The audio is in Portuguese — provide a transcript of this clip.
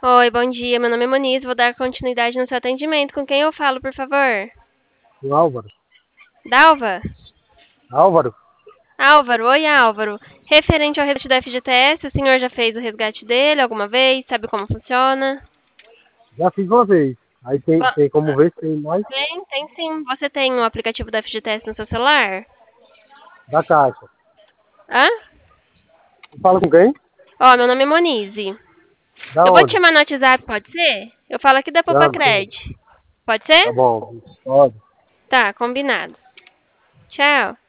Oi, bom dia. Meu nome é Moniz. Vou dar continuidade no seu atendimento. Com quem eu falo, por favor? O Álvaro. Dalva? Álvaro? Álvaro. Oi, Álvaro. Referente ao resgate do FGTS, o senhor já fez o resgate dele alguma vez? Sabe como funciona? Já fiz uma vez. Aí tem, Vo- tem como ver se tem mais tem sim. Você tem o aplicativo do FGTS no seu celular? da caixa. Hã? Fala com quem? Ó, meu nome é Monize. Da Eu vou te onde? chamar no WhatsApp, pode ser? Eu falo aqui da Poupa Chama. Cred. Pode Tá ser? bom. Pode. Tá, combinado. Tchau.